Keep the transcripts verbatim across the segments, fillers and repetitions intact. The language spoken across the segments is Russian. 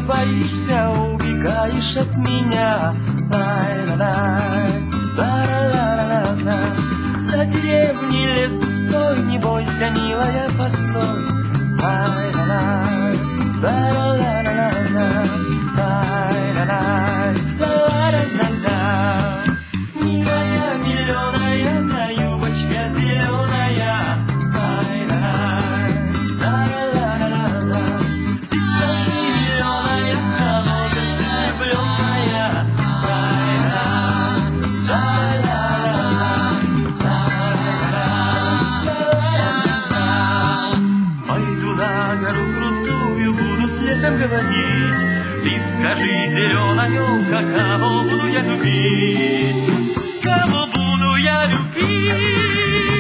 боишься, убегаешь от меня. Лай-ла-лай, ла-ла-ла-ла-ла. За деревней лес густой, не бойся, милая, постой. Лай-ла-лай, ла-ла-ла-ла-ла. Лай-ла-лай, ла-ла-ла-ла. Милая, миллионная, на юбочка зеленая. Лай-ла-лай, ла-ла-ла-ла-ла. Ты скажи, миллионная, холодная, влюбленная. Лай-ла-лай, ла-ла-ла-ла. Пойду на гору крутую, буду с лесом говорить. Ты скажи, зеленая елка, кого буду я любить? Кого буду я любить?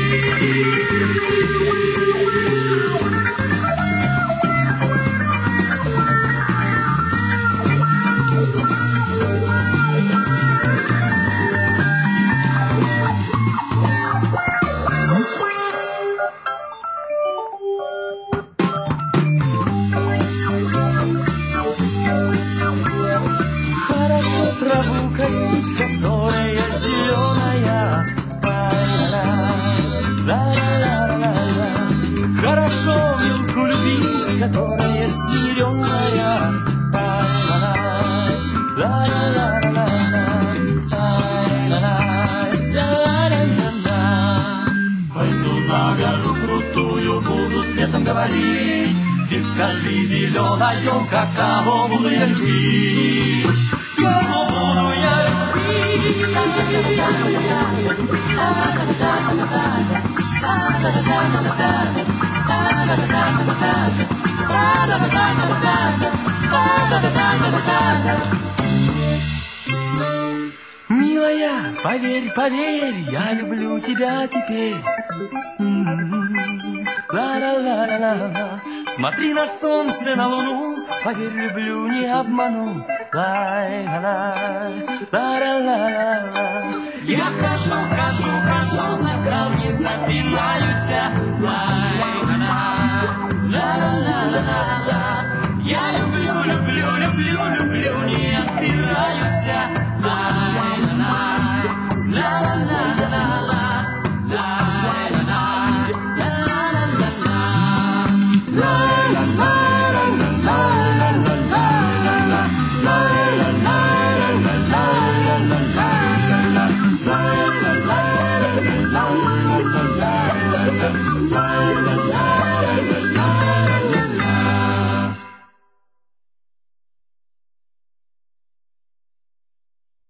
Хорошо траву косить, которая зеленая. Ла-ла-ла-ла-ла-ла. Хорошо милку любить, которая смиренная. Ла-ла-ла, ла-ла-ла-ла-ла. Ла-ла-ла-ла-ла-ла. Пойду на гору крутую, буду с лесом говорить. Ты скажи, зеленая елка, кого буду я любить? Кого буду я любить? Милая, поверь, поверь, я люблю тебя теперь. Ла-ла-ла-ла-ла. Смотри на солнце, на луну, поверь, люблю, не обману. Лай-ла-лай, ла-ла-ла-ла-ла. Я хожу, хожу, хожу, за камни запинаюсь. Лай-ла-ла, ла-ла-ла-ла-ла.